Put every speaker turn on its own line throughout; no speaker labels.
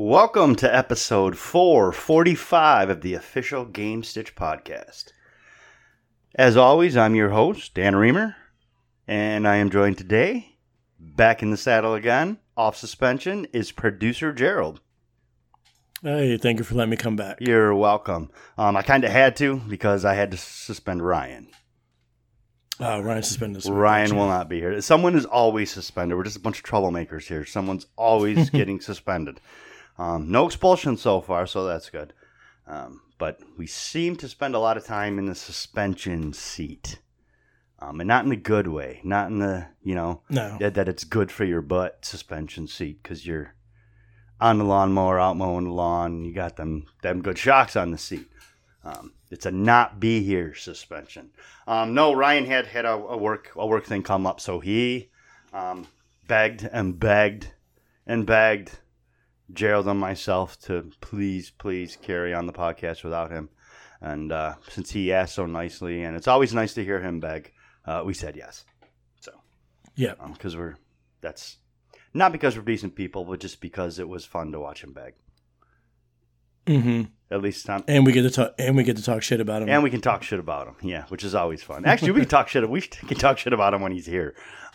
Welcome to episode 445 of the official Game Stitch podcast. As always, I'm your host, Dan Reamer, and I am joined today, back in the saddle again, off suspension, is producer Gerald.
Hey, thank you for letting me come back.
You're welcome. I kind of had to because I had to suspend Ryan.
Ryan suspended this week.
Ryan will not be here. Someone is always suspended. We're just a bunch of troublemakers here. Someone's always getting suspended. No expulsion so far, so that's good. But we seem to spend a lot of time in the suspension seat. And not in the good way. Not in the,
No.
that it's good for your butt suspension seat because you're on the lawnmower, out mowing the lawn, and you got them good shocks on the seat. It's a not be here suspension. No, Ryan had a work thing come up, so he begged Gerald and myself to please carry on the podcast without him. And since he asked so nicely, and it's always nice to hear him beg, we said yes. So
yeah,
because that's not because we're decent people, but just because it was fun to watch him beg.
Mm-hmm.
At least time.
And we get to talk shit about him.
And we can talk shit about him. Yeah, which is always fun. Actually, we can talk shit. We can talk shit about him when he's here.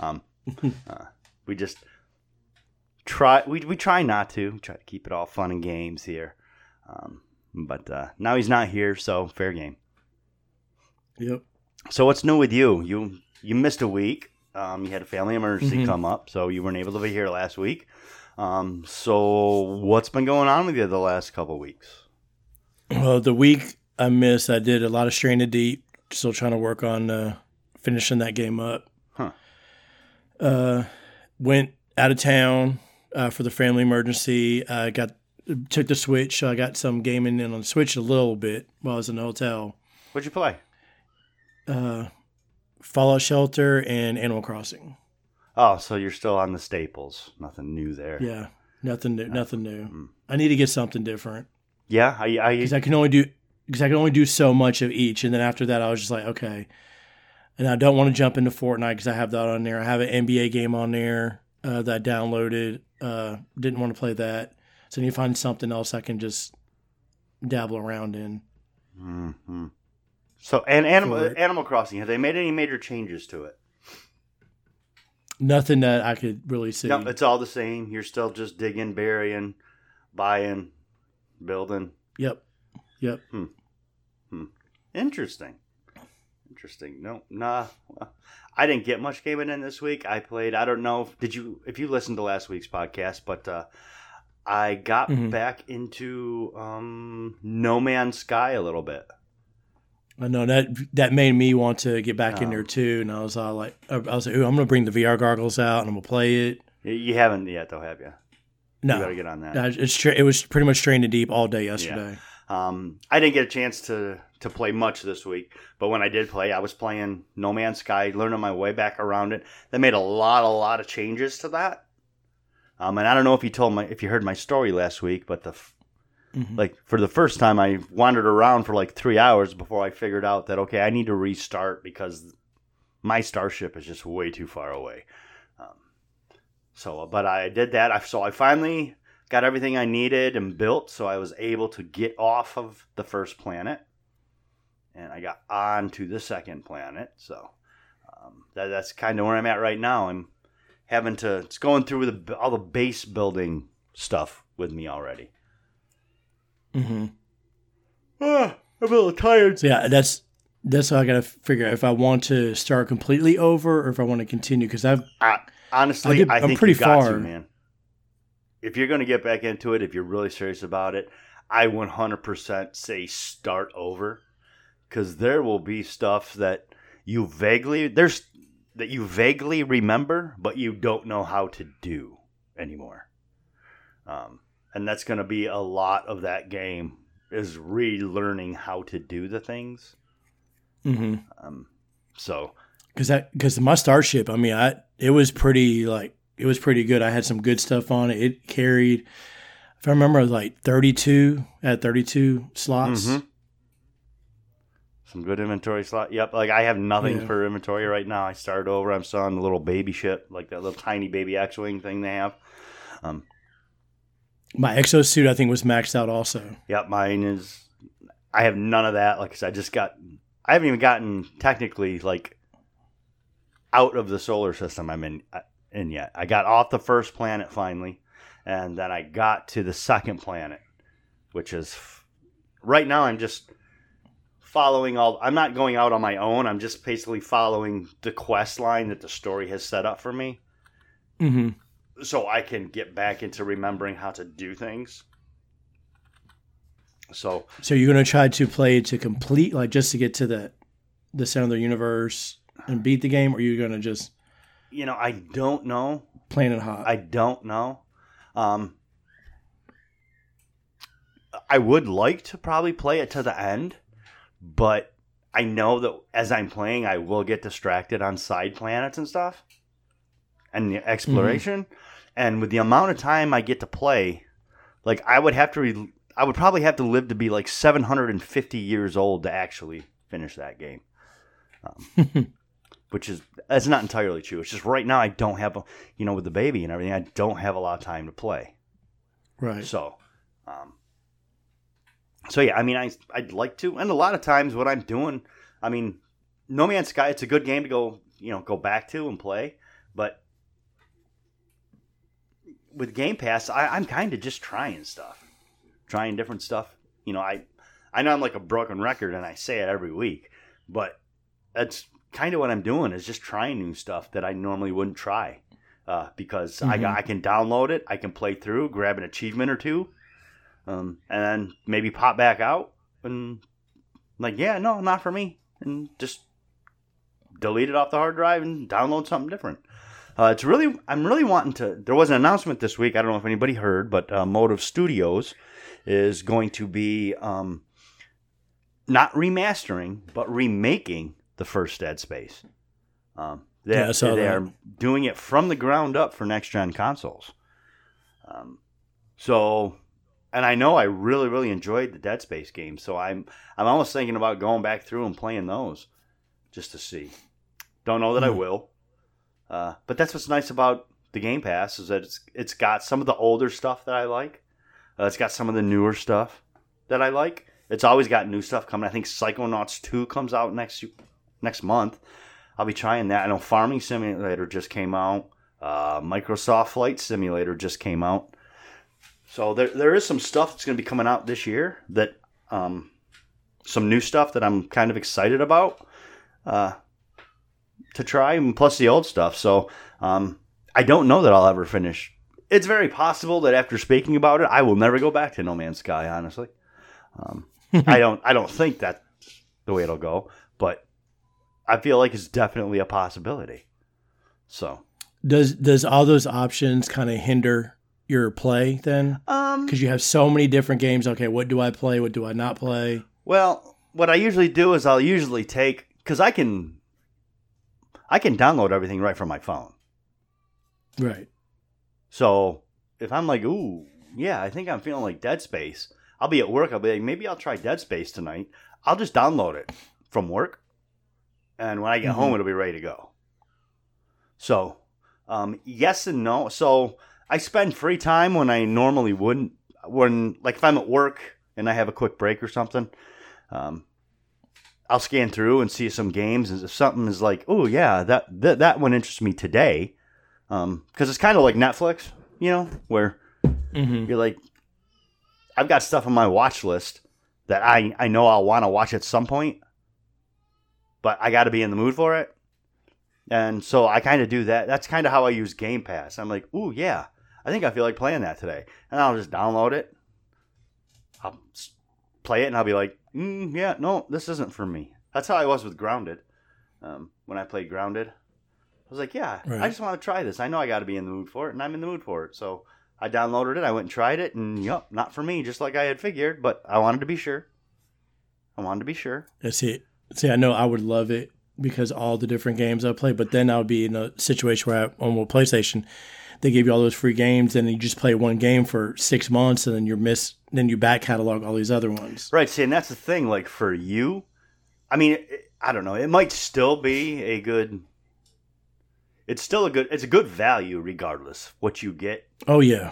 We just try. We try not to. We try to keep it all fun and games here. But now he's not here, so fair game.
Yep.
So what's new with you? You missed a week. You had a family emergency come up, so you weren't able to be here last week. So what's been going on with you the last couple of weeks?
Well, the week I missed, I did a lot of Stranded Deep. Still trying to work on finishing that game up. Went out of town for the family emergency. Took the Switch, so I got some gaming in on the Switch a little bit while I was in the hotel.
What'd you play?
Fallout Shelter and Animal Crossing.
Oh, so you're still on the staples. Nothing new there.
Yeah, nothing new. Nothing new. I need to get something different.
Yeah,
because I can only do so much of each, and then after that, I was just like, okay. And I don't want to jump into Fortnite because I have that on there. I have an NBA game on there that I downloaded. Didn't want to play that, so I need to find something else I can just dabble around in.
Mm-hmm. So, and Animal Crossing, have they made any major changes to it?
Nothing that I could really see.
No, it's all the same. You're still just digging, burying, buying, building.
Yep.
Interesting. No, nah. I didn't get much gaming in this week. I played. I don't know if you listened to last week's podcast, but I got back into No Man's Sky a little bit.
I know that made me want to get back in there too, and I was like, ooh, I'm going to bring the VR goggles out and I'm going to play it.
You haven't yet, though, have you?
No,
you got to get on that.
It was pretty much Stranded Deep all day yesterday.
Yeah. I didn't get a chance to play much this week, but when I did play, I was playing No Man's Sky, learning my way back around it. They made a lot of changes to that. And I don't know if you heard my story last week, but for the first time, I wandered around for like 3 hours before I figured out that, okay, I need to restart because my starship is just way too far away. But I did that. So I finally got everything I needed and built, so I was able to get off of the first planet. And I got on to the second planet. So that's kind of where I'm at right now. I'm it's going through all the base building stuff with me already.
Mm-hmm.
I'm a little tired.
So yeah, that's how I got to figure out if I want to start completely over or if I want to continue. Because
honestly, I think
pretty
you got
far,
to, man. If you're going to get back into it, if you're really serious about it, I 100% say start over, because there will be stuff that you vaguely remember, but you don't know how to do anymore. And that's going to be a lot of that game is relearning how to do the things.
Mm-hmm.
Because
my starship, I mean, it was pretty good. I had some good stuff on it. It carried, if I remember, it was like 32 slots.
Mm-hmm. Some good inventory slot. Yep. Like I have nothing for inventory right now. I started over. I'm still on the little baby ship, like that little tiny baby X-Wing thing they have.
My exosuit, I think, was maxed out also.
Yep, mine is. I have none of that. Like I said, I haven't even gotten technically like out of the solar system I'm in yet. I got off the first planet finally, and then I got to the second planet, which is right now. I'm just following all. I'm not going out on my own. I'm just basically following the quest line that the story has set up for me.
Mm-hmm.
So I can get back into remembering how to do things. So
you're going to try to play to complete, like just to get to the center of the universe and beat the game, or you're going to just,
I don't know.
Playing it hot.
I don't know. I would like to probably play it to the end, but I know that as I'm playing, I will get distracted on side planets and stuff. And the exploration, and with the amount of time I get to play, like I would probably have to live to be like 750 years old to actually finish that game, that's not entirely true. It's just right now I don't have with the baby and everything, I don't have a lot of time to play.
Right.
So yeah, I mean, I'd like to, and a lot of times what I'm doing, I mean, No Man's Sky, it's a good game to go back to and play, but with Game Pass, I'm kind of just trying different stuff. I know I'm like a broken record and I say it every week, but that's kind of what I'm doing is just trying new stuff that I normally wouldn't try because I can download it, I can play through, grab an achievement or two, and then maybe pop back out and like, yeah, no, not for me, and just delete it off the hard drive and download something different. I'm really wanting to. There was an announcement this week. I don't know if anybody heard, but Motive Studios is going to be not remastering, but remaking the first Dead Space. They are doing it from the ground up for next gen consoles. And I know I really, really enjoyed the Dead Space games, so I'm almost thinking about going back through and playing those just to see. Don't know that I will. But that's what's nice about the Game Pass is that it's got some of the older stuff that I like. It's got some of the newer stuff that I like. It's always got new stuff coming. I think Psychonauts 2 comes out next month. I'll be trying that. I know Farming Simulator just came out. Microsoft Flight Simulator just came out. So there is some stuff that's going to be coming out this year that some new stuff that I'm kind of excited about. To try, and plus the old stuff. So I don't know that I'll ever finish. It's very possible that after speaking about it, I will never go back to No Man's Sky, honestly. I don't think that's the way it'll go, but I feel like it's definitely a possibility. So
does all those options kind of hinder your play then? Because you have so many different games. Okay, what do I play? What do I not play?
Well, what I usually do is I'll usually take, because I can download everything right from my phone.
Right.
So if I'm like, ooh, yeah, I think I'm feeling like Dead Space. I'll be at work. I'll be like, maybe I'll try Dead Space tonight. I'll just download it from work. And when I get home, it'll be ready to go. So, yes and no. So I spend free time when I normally wouldn't. Like if I'm at work and I have a quick break or something, I'll scan through and see some games, and if something is like, oh yeah, that one interests me today, because it's kind of like Netflix, where you're like, I've got stuff on my watch list that I know I'll want to watch at some point, but I got to be in the mood for it, and so I kind of do that. That's kind of how I use Game Pass. I'm like, oh yeah, I think I feel like playing that today, and I'll just download it. I'll play it, and I'll be like, yeah, no, this isn't for me. That's how I was with Grounded. When I played Grounded, I was like, yeah, right. I just want to try this. I know I got to be in the mood for it, and I'm in the mood for it. So I downloaded it. I went and tried it, and yep, not for me, just like I had figured. But I wanted to be sure.
That's it. See, I know I would love it because all the different games I play, but then I would be in a situation where on my PlayStation, they give you all those free games, and you just play one game for 6 months, and then then you back catalog all these other ones.
Right. See, and that's the thing. Like for you, I mean, I don't know. It might still be a good. It's a good value regardless what you get.
Oh yeah.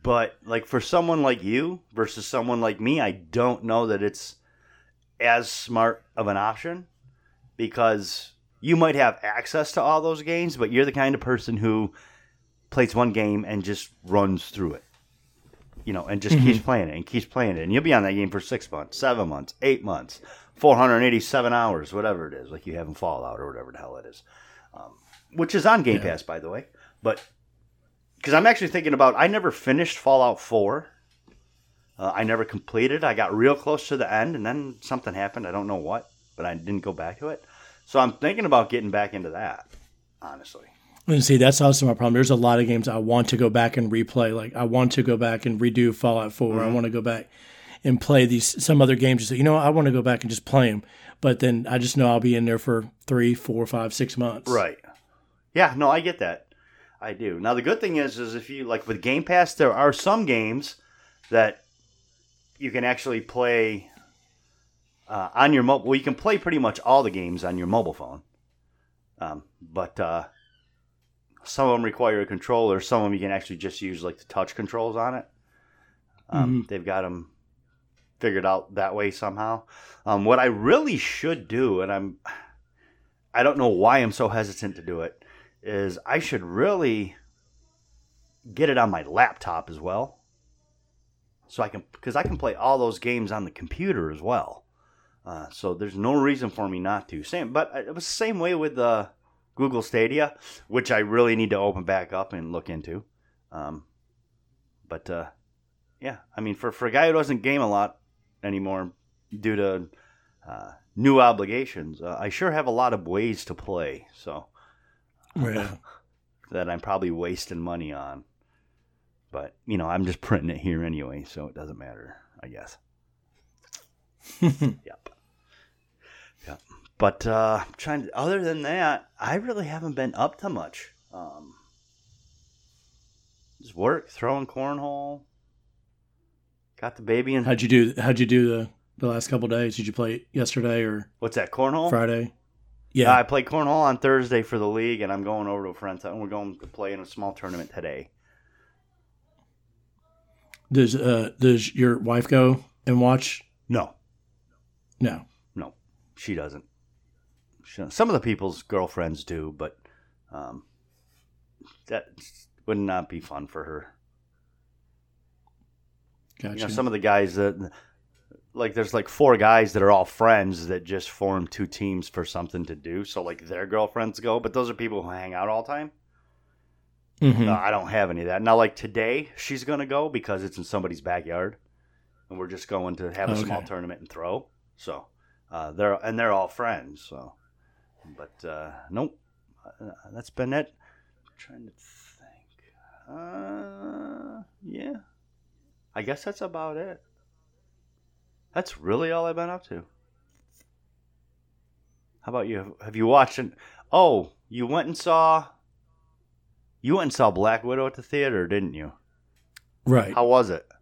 But like for someone like you versus someone like me, I don't know that it's as smart of an option because you might have access to all those games, but you're the kind of person who plays one game and just runs through it. And just keeps playing it and keeps playing it. And you'll be on that game for 6 months, 7 months, 8 months, 487 hours, whatever it is, like you have in Fallout or whatever the hell it is. Which is on Game Pass, by the way. But because I'm actually thinking about, I never finished Fallout 4. I never completed. I got real close to the end, and then something happened. I don't know what, but I didn't go back to it. So I'm thinking about getting back into that, honestly.
And see, that's also my problem. There's a lot of games I want to go back and replay. Like, I want to go back and redo Fallout 4. I want to go back and play some other games. So, I want to go back and just play them. But then I just know I'll be in there for 3, 4, 5, 6 months.
Right. Yeah, no, I get that. I do. Now, the good thing is if you, like with Game Pass, there are some games that you can actually play on your mobile. Well, you can play pretty much all the games on your mobile phone. But some of them require a controller. Some of them you can actually just use like the touch controls on it. They've got them figured out that way somehow. What I really should do, and I don't know why I'm so hesitant to do it, is I should really get it on my laptop as well. So because I can play all those games on the computer as well. So there's no reason for me not to. But it was the same way with Google Stadia, which I really need to open back up and look into. Yeah, I mean, for a guy who doesn't game a lot anymore due to new obligations, I sure have a lot of ways to play. So that I'm probably wasting money on. But, I'm just printing it here anyway, so it doesn't matter, I guess. Yep. But other than that, I really haven't been up to much. Just work, throwing cornhole. Got the baby in.
How'd you do the last couple of days? Did you play it yesterday or
what's that, cornhole?
Friday? Yeah.
I played cornhole on Thursday for the league, and I'm going over to a friend's house, and we're going to play in a small tournament today.
Does your wife go and watch?
No. She doesn't. Some of the people's girlfriends do, but that would not be fun for her.
Gotcha.
Some of the guys that, like, there's like 4 guys that are all friends that just form 2 teams for something to do. So like their girlfriends go, but those are people who hang out all the time.
Mm-hmm.
No, I don't have any of that. Now, like today, she's gonna go because it's in somebody's backyard, and we're just going to have a small tournament and throw. So they're all friends. So, but nope, that's been it. I'm trying to think. Yeah, I guess that's about it. That's really all I've been up to. How about you? Have you watched it? Oh, you went and saw Black Widow at the theater, didn't you?
Right.
How was it?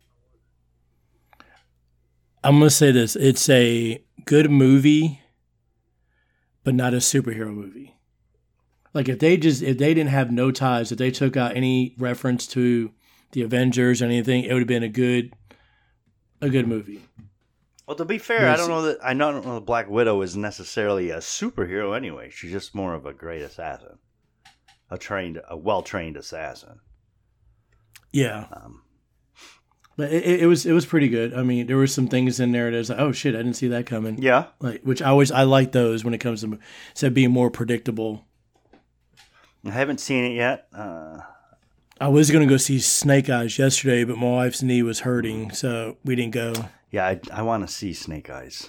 I'm going to say this. It's a good movie, but not a superhero movie. Like if they didn't have no ties, if they took out any reference to the Avengers or anything, it would have been a good movie.
Well, to be fair, I don't know that Black Widow is necessarily a superhero anyway. She's just more of a great assassin. A well-trained assassin.
Yeah. But it was pretty good. I mean, there were some things in there that was like, oh shit, I didn't see that coming.
Yeah.
Like, which I like those when it comes to being more predictable.
I haven't seen it yet.
I was going to go see Snake Eyes yesterday, but my wife's knee was hurting, so we didn't go.
Yeah, I want to see Snake Eyes.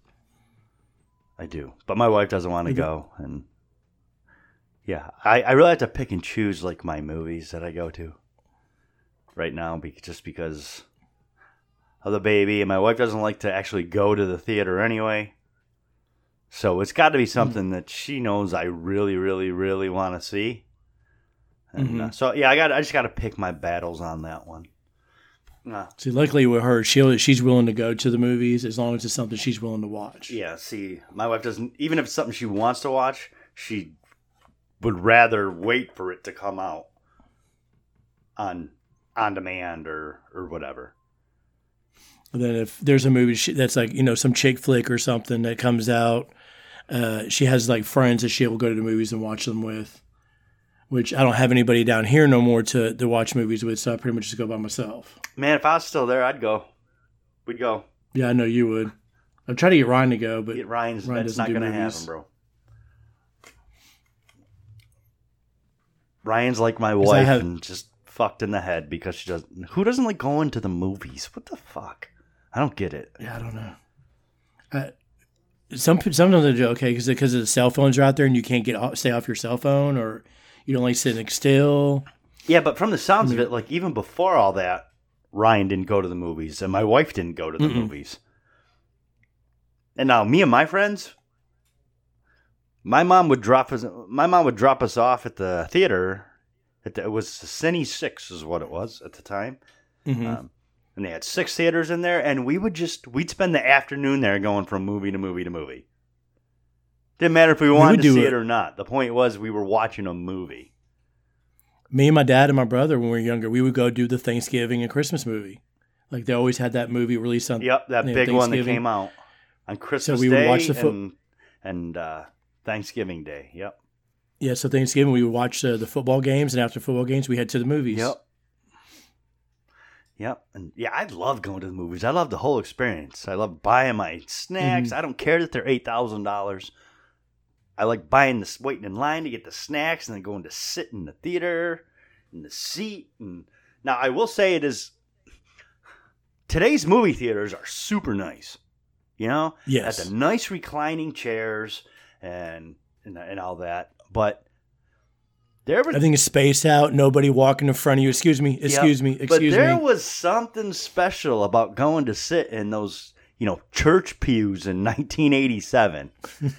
I do. But my wife doesn't want to go. And yeah, I really have to pick and choose like my movies that I go to right now just because of the baby. And my wife doesn't like to actually go to the theater anyway. So it's got to be something that she knows I really, really, really want to see. And so yeah, I just got to pick my battles on that one.
See, luckily with her, she's willing to go to the movies as long as it's something she's willing to watch.
Yeah, see, my wife doesn't, even if it's something she wants to watch, she would rather wait for it to come out on on demand or whatever.
And then if there's a movie that's like, some chick flick or something that comes out, she has like friends that she will go to the movies and watch them with, which I don't have anybody down here no more to watch movies with, so I pretty much just go by myself.
Man, if I was still there, I'd go. We'd go.
Yeah, I know you would. I'm trying to get Ryan to go, but
Ryan that's not going to happen, bro. Ryan's like my wife and just fucked in the head because she doesn't. Who doesn't like going to the movies? What the fuck? I don't get it.
Yeah, I don't know. Sometimes I do okay because the cell phones are out there and you can't stay off your cell phone, or you don't like sitting still.
Yeah, but from the sounds of it, like even before all that, Ryan didn't go to the movies, and my wife didn't go to the movies. And now me and my friends, my mom would drop us off at the theater. It was Cine 6 is what it was at the time.
Mm-hmm.
And they had 6 theaters in there, and we'd spend the afternoon there going from movie to movie to movie. Didn't matter if we wanted to see it or not. The point was we were watching a movie.
Me and my dad and my brother, when we were younger, we would go do the Thanksgiving and Christmas movie. Like they always had that movie released on.
Yep, that big one that came out on Christmas Day would watch and Thanksgiving Day. Yep.
Yeah, so Thanksgiving we would watch the football games, and after football games we head to the movies.
Yep. And yeah, I love going to the movies. I love the whole experience. I love buying my snacks. Mm-hmm. I don't care that they're $8,000. I like waiting in line to get the snacks and then going to sit in the theater in the seat. And now I will say today's movie theaters are super nice.
Yes.
At the nice reclining chairs and all that. But
everything is spaced out. Nobody walking in front of you. Excuse me.
But there was something special about going to sit in those, church pews in 1987,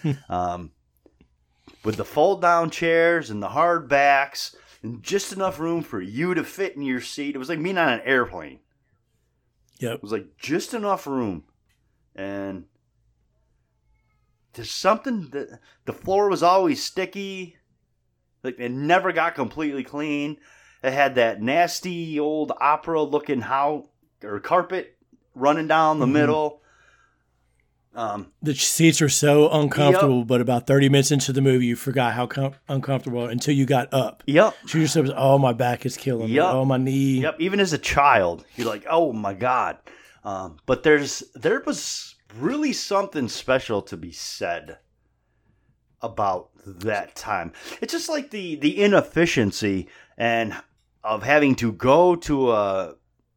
with the fold-down chairs and the hard backs and just enough room for you to fit in your seat. It was like being on an airplane.
Yep.
It was like just enough room, and there's something that the floor was always sticky. Like, it never got completely clean. It had that nasty old opera-looking carpet running down the middle.
The seats are so uncomfortable, but about 30 minutes into the movie, you forgot how uncomfortable until you got up.
Yep.
So you're just, oh, my back is killing me. Oh, my knee.
Yep. Even as a child, you're like, oh, my God. But there was really something special to be said about that time. It's just like the inefficiency and of having to go to a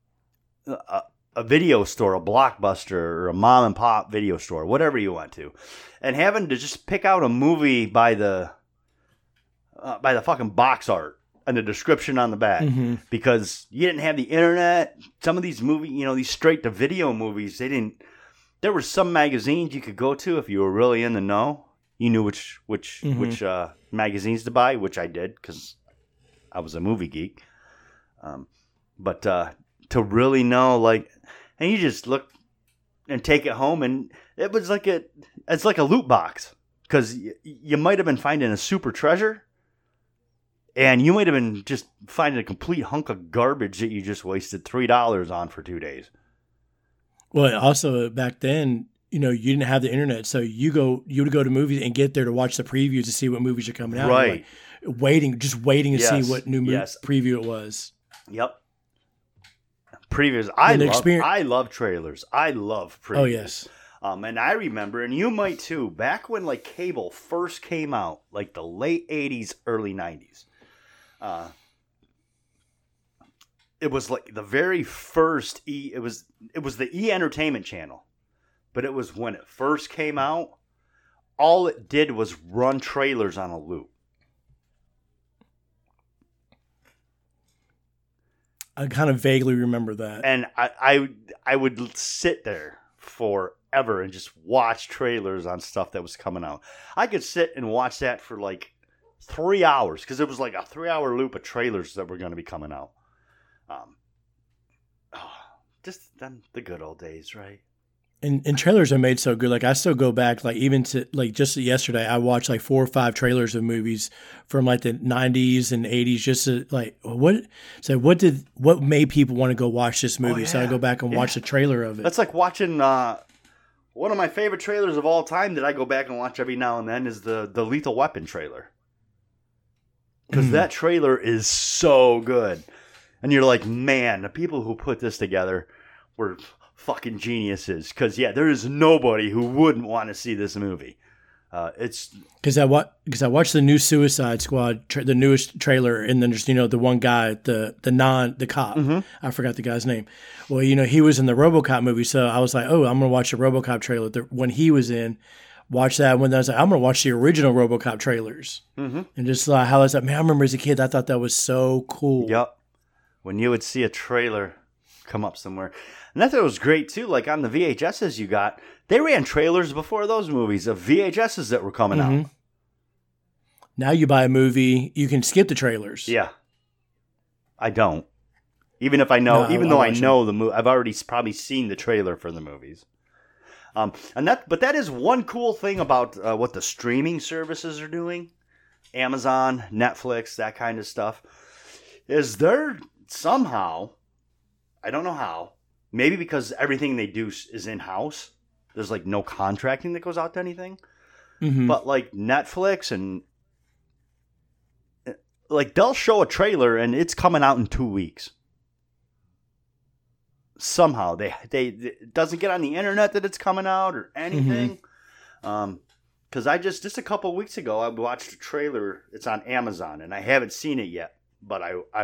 video store, a Blockbuster, or a mom and pop video store, whatever you want to, and having to just pick out a movie by the fucking box art and the description on the back, because you didn't have the internet. Some of these movies, these straight to video movies, they didn't. There were some magazines you could go to if you were really in the know. You knew which magazines to buy, which I did because I was a movie geek. But to really know, and you just look and take it home, and it was it's like a loot box, because you might have been finding a super treasure, and you might have been just finding a complete hunk of garbage that you just wasted $3 on for 2 days.
Well, also back then, you didn't have the internet, so you would go to movies and get there to watch the previews to see what movies are coming out.
Right.
Waiting to see what new preview it was.
Yep. Previews. I love trailers. I love previews.
Oh, yes.
And I remember, and you might too, back when cable first came out, the late 80s, early 90s. It was the very first it was the E! Entertainment channel. But it was when it first came out, all it did was run trailers on a loop.
I kind of vaguely remember that.
And I would sit there forever and just watch trailers on stuff that was coming out. I could sit and watch that for 3 hours, because it was a 3-hour loop of trailers that were going to be coming out. Just the good old days, right?
And trailers are made so good. Like I still go back, like even to like just yesterday, I watched like 4 or 5 trailers of movies from like the 90s and 80s, just to like what made people want to go watch this movie.
yeah.
So I go back and watch the trailer of it.
That's like watching one of my favorite trailers of all time that I go back and watch every now and then is the Lethal Weapon trailer. Because that trailer is so good. And you're like, man, the people who put this together were fucking geniuses. Because, yeah, there is nobody who wouldn't want to see this movie. It's
because I watched the new Suicide Squad, the newest trailer, and then just the one guy, the cop, I forgot the guy's name. Well, he was in the RoboCop movie, so I was like, oh, I'm gonna watch the RoboCop trailer when he was in. Watch that. When I was like, I'm gonna watch the original RoboCop trailers, and just how I was like, man, I remember as a kid, I thought that was so cool.
Yep. When you would see a trailer come up somewhere. And I thought it was great, too. Like, on the VHSs you got, they ran trailers before those movies of VHSs that were coming out.
Now you buy a movie, you can skip the trailers.
Yeah. I don't. Even if I know, though I know the movie, I've already probably seen the trailer for the movies. But that is one cool thing about what the streaming services are doing. Amazon, Netflix, that kind of stuff. Is they're somehow, I don't know how, maybe because everything they do is in-house. There's like no contracting that goes out to anything. But like Netflix and like they'll show a trailer and it's coming out in 2 weeks. Somehow they it doesn't get on the internet that it's coming out or anything. Because just a couple of weeks ago I watched a trailer. It's on Amazon and I haven't seen it yet, but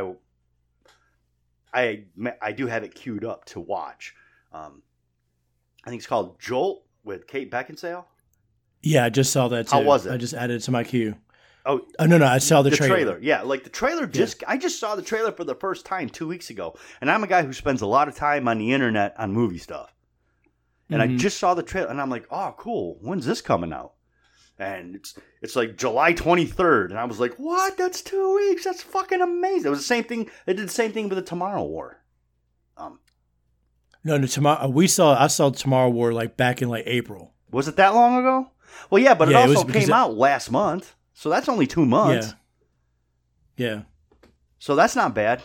I do have it queued up to watch. I think it's called Jolt with Kate Beckinsale.
Yeah, I just saw that too.
How was it?
I just added it to my queue.
Oh
no, I saw the trailer.
Yeah, like the trailer I just saw the trailer for the first time 2 weeks ago. And I'm a guy who spends a lot of time on the internet on movie stuff. And I just saw the trailer and I'm like, oh, cool. When's this coming out? And it's like July 23rd. And I was like, what? That's 2 weeks. That's fucking amazing. It was the same thing. They did the same thing with the Tomorrow War.
No, I saw Tomorrow War like back in like April.
Was it that long ago? Well, yeah, but it also came out last month. So that's only 2 months.
Yeah.
So that's not bad.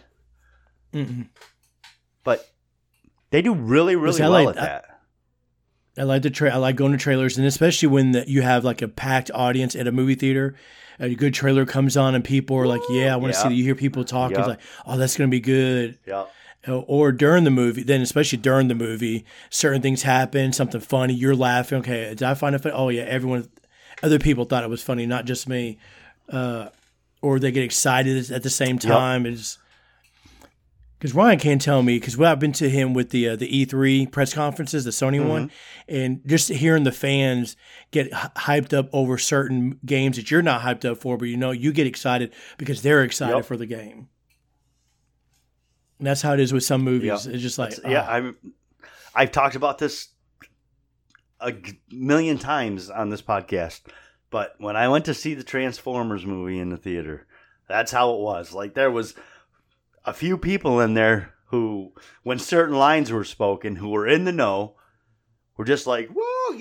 But they do really, really well at that.
I like going to trailers, and especially when you have like a packed audience at a movie theater. A good trailer comes on, and people are like, "Yeah, I want to see that." You hear people talking, it's like, "Oh, that's going to be good."
Yeah.
Or during the movie, then especially during the movie, certain things happen, something funny, you're laughing. Okay, did I find it funny? Oh yeah, other people thought it was funny, not just me. Or they get excited at the same time. It's because Ryan can't tell me, because I've been to him with the E3 press conferences, the Sony one, and just hearing the fans get hyped up over certain games that you're not hyped up for, but you get excited because they're excited for the game. And that's how it is with some movies. It's just like
I've talked about this a million times on this podcast, but when I went to see the Transformers movie in the theater, that's how it was. Like there was a few people in there who, when certain lines were spoken, who were in the know, were just like, "Whoa,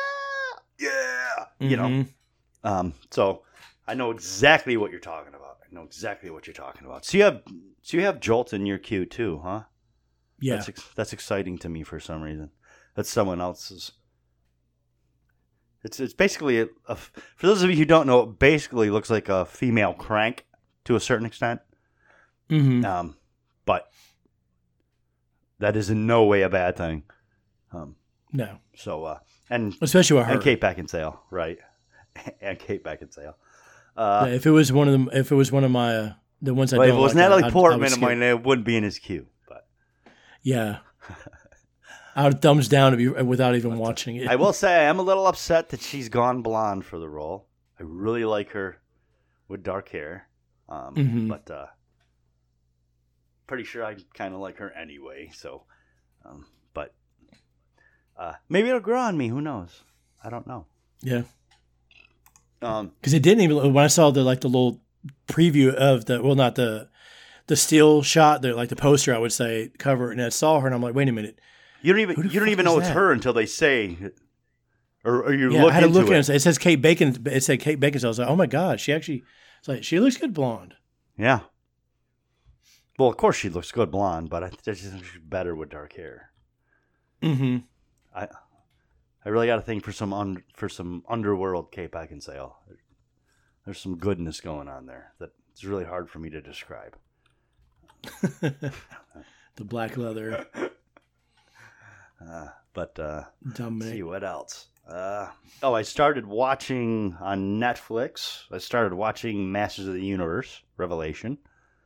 yeah!" So I know exactly what you're talking about. So you have Jolt in your queue too, huh?
Yeah,
that's exciting to me for some reason. That's someone else's. It's basically for those of you who don't know, it basically looks like a female Crank to a certain extent. But that is in no way a bad thing.
No.
So and
especially with her
and Kate Beckinsale, right? And Kate Beckinsale.
If it was one of my the ones I don't like,
if it was Natalie Portman, it wouldn't be in his queue. But
yeah, I would thumbs down without even watching it.
I will say I am a little upset that she's gone blonde for the role. I really like her with dark hair, but pretty sure I kind of like her anyway. So, but maybe it'll grow on me. Who knows? I don't know.
Yeah. Because it didn't even, when I saw the little preview of not the still shot, the poster, I would say, cover, and I saw her and I'm like, wait a minute,
You don't
Who the
even
fuck
know
is
it's
that?
her until they say, or you
Yeah,
look
I had to
into
look
it.
at it. It says Kate Bacon. It said Kate Beckinsale. I was like, oh my god, she actually. It's like she looks good blonde.
Yeah. Well, of course she looks good blonde, but I just think she's better with dark hair.
Mm-hmm.
I really got to think for some underworld Kate Beckinsale. There's some goodness going on there that it's really hard for me to describe.
The black leather.
But let's
Dominic.
see what else. I started watching on Netflix. I started watching Masters of the Universe Revelation.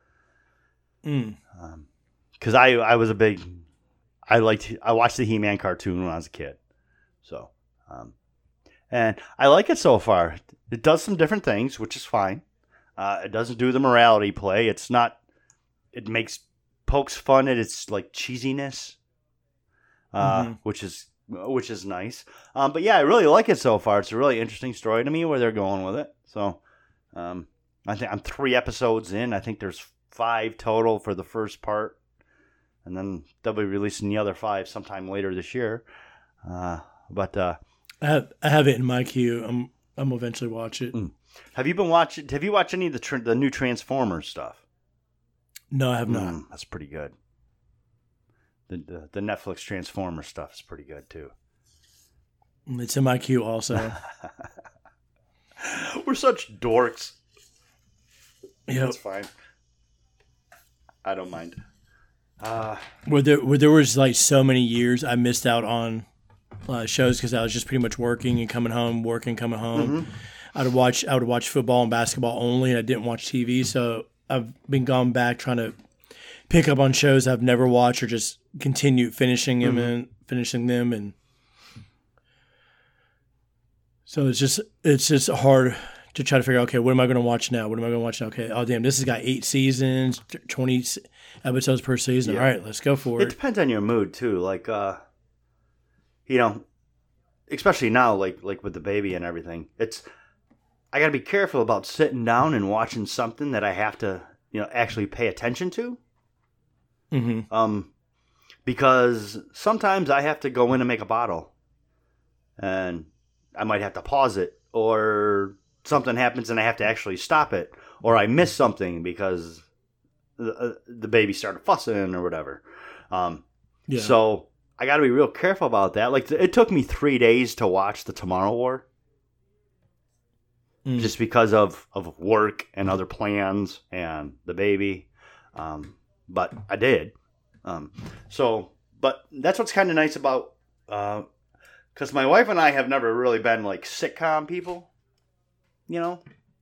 Because I was a big, I watched the He-Man cartoon when I was a kid. So, and I like it so far. It does some different things, which is fine. It doesn't do the morality play. It's not, it pokes fun at its like cheesiness, which is nice. But yeah, I really like it so far. It's a really interesting story to me where they're going with it. So, I think I'm 3 episodes in. I think there's 5 total for the first part, and then they'll be releasing the other 5 sometime later this year. But
I have it in my queue. I'm gonna eventually watch it.
Have you watched any of the new Transformers stuff?
No, I have not.
That's pretty good. The Netflix Transformers stuff is pretty good too.
It's in my queue also.
We're such dorks.
Yeah,
That's fine. I don't mind.
where there was like so many years I missed out on shows because I was just pretty much working and coming home, working, coming home. I would watch football and basketball only, and I didn't watch TV. So I've been gone back trying to pick up on shows I've never watched or just continue finishing them and so it's just hard to try to figure out, okay, what am I going to watch now? Okay, oh damn, this has got 8 seasons, 20 episodes per season.
Yeah.
All right, let's go for
It
it.
depends on your mood too. Like, especially now, like with the baby and everything. I got to be careful about sitting down and watching something that I have to, actually pay attention to. Because sometimes I have to go in and make a bottle, and I might have to pause it, or something happens and I have to actually stop it, or I miss something because the baby started fussing or whatever.
Yeah.
So I got to be real careful about that. Like, it took me 3 days to watch the Tomorrow War, just because of work and other plans and the baby. But I did. But that's what's kind of nice about, because my wife and I have never really been like sitcom people,
Yeah.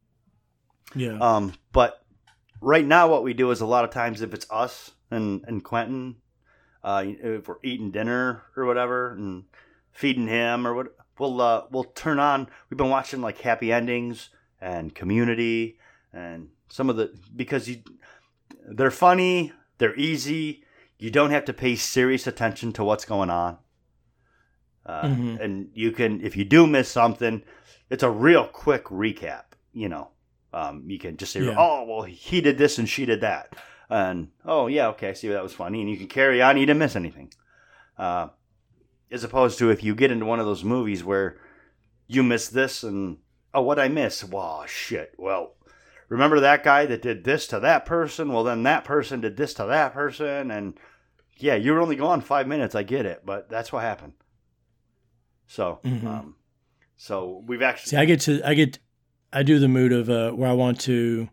But right now what we do is a lot of times if it's us and Quentin, if we're eating dinner or whatever and feeding him or what, we'll turn on. We've been watching like Happy Endings and Community and some of because they're funny, they're easy. You don't have to pay serious attention to what's going on. And you can, if you do miss something, it's a real quick recap, you can just say, oh, well, he did this and she did that. And, oh, yeah, okay, I see that was funny. And you can carry on. You didn't miss anything. As opposed to if you get into one of those movies where you miss this and, oh, what'd I miss? Well, shit. Well, remember that guy that did this to that person? Well, then that person did this to that person. And, yeah, you were only gone 5 minutes. I get it. But that's what happened. So, so we've actually...
See, I do the mood of where I want to,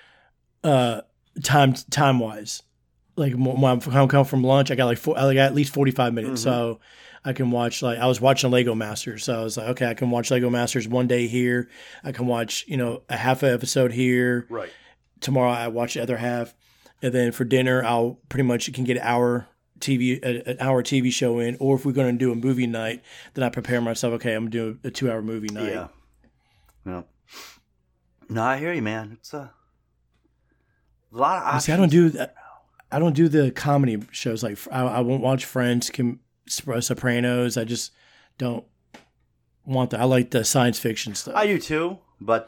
time wise, like when I come from lunch, I got at least 45 minutes, so I can watch. Like I was watching Lego Masters, so I was like, okay, I can watch Lego Masters one day here. I can watch a half an episode here.
Right.
Tomorrow I watch the other half, and then for dinner I'll pretty much can get an hour TV show in, or if we're going to do a movie night, then I prepare myself. Okay, I'm going to do a 2-hour movie night.
Yeah. Yeah. No, I hear you, man. It's a lot of options.
See, I don't do the comedy shows. Like I won't watch Friends, Sopranos. I just don't want that. I like the science fiction stuff.
I do too, but